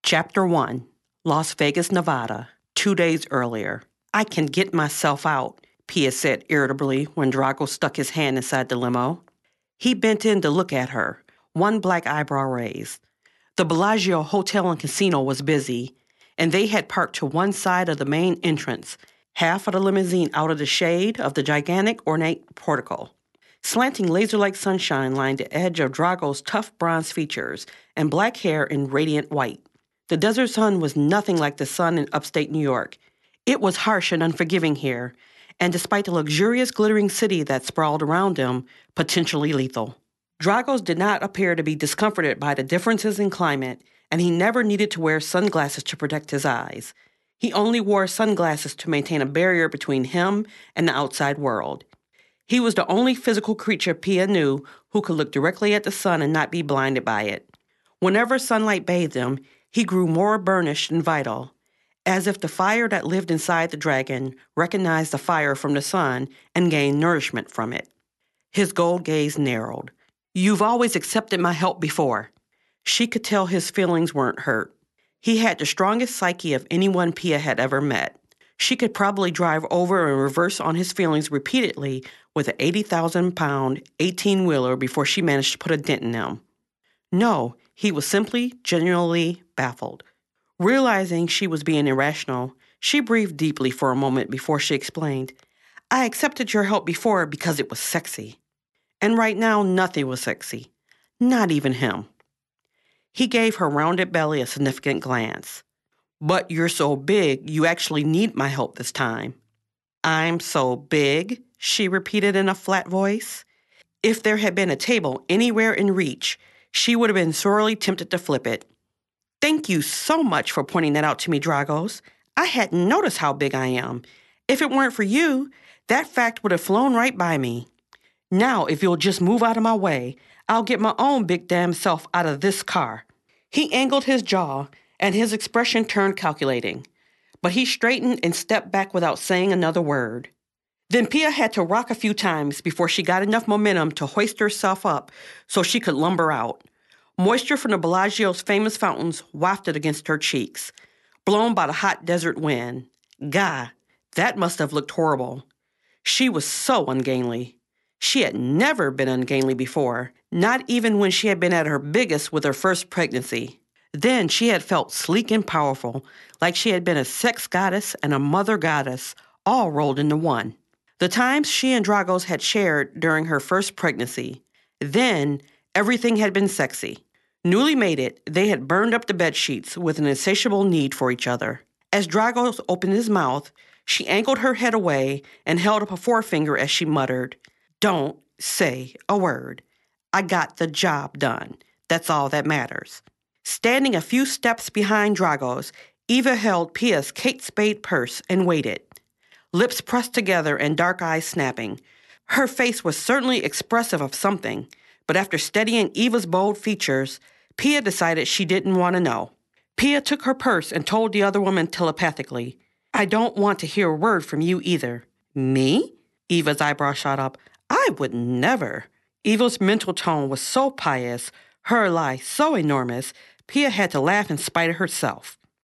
Chapter 1, Las Vegas, Nevada, 2 days earlier. I can get myself out, Pia said irritably when Drago stuck his hand inside the limo. He bent in to look at her, one black eyebrow raised. The Bellagio Hotel and Casino was busy, and they had parked to one side of the main entrance, half of the limousine out of the shade of the gigantic ornate portico. Slanting laser-like sunshine lined the edge of Drago's tough bronze features and black hair in radiant white. The desert sun was nothing like the sun in upstate New York. It was harsh and unforgiving here, and despite the luxurious glittering city that sprawled around them, potentially lethal. Dragos did not appear to be discomforted by the differences in climate, and he never needed to wear sunglasses to protect his eyes. He only wore sunglasses to maintain a barrier between him and the outside world. He was the only physical creature Pia knew who could look directly at the sun and not be blinded by it. Whenever sunlight bathed him, he grew more burnished and vital, as if the fire that lived inside the dragon recognized the fire from the sun and gained nourishment from it. His gold gaze narrowed. "You've always accepted my help before." She could tell his feelings weren't hurt. He had the strongest psyche of anyone Pia had ever met. She could probably drive over and reverse on his feelings repeatedly with an 80,000-pound 18-wheeler before she managed to put a dent in him. No, he was simply, genuinely baffled. Realizing she was being irrational, she breathed deeply for a moment before she explained, "I accepted your help before because it was sexy. And right now, nothing was sexy. Not even him." He gave her rounded belly a significant glance. "But you're so big, you actually need my help this time." "I'm so big," she repeated in a flat voice. If there had been a table anywhere in reach, she would have been sorely tempted to flip it. "Thank you so much for pointing that out to me, Dragos. I hadn't noticed how big I am. If it weren't for you, that fact would have flown right by me. Now, if you'll just move out of my way, I'll get my own big damn self out of this car." He angled his jaw, and his expression turned calculating. But he straightened and stepped back without saying another word. Then Pia had to rock a few times before she got enough momentum to hoist herself up so she could lumber out. Moisture from the Bellagio's famous fountains wafted against her cheeks, blown by the hot desert wind. Gah, that must have looked horrible. She was so ungainly. She had never been ungainly before, not even when she had been at her biggest with her first pregnancy. Then she had felt sleek and powerful, like she had been a sex goddess and a mother goddess, all rolled into one. The times she and Dragos had shared during her first pregnancy. Then, everything had been sexy. Newly mated, they had burned up the bedsheets with an insatiable need for each other. As Dragos opened his mouth, she angled her head away and held up a forefinger as she muttered, "Don't say a word. I got the job done. That's all that matters." Standing a few steps behind Dragos, Eva held Pia's Kate Spade purse and waited, lips pressed together and dark eyes snapping. Her face was certainly expressive of something, but after studying Eva's bold features, Pia decided she didn't want to know. Pia took her purse and told the other woman telepathically, "I don't want to hear a word from you either." "Me?" Eva's eyebrow shot up. "I would never." Eva's mental tone was so pious, her lie so enormous, Pia had to laugh in spite of herself.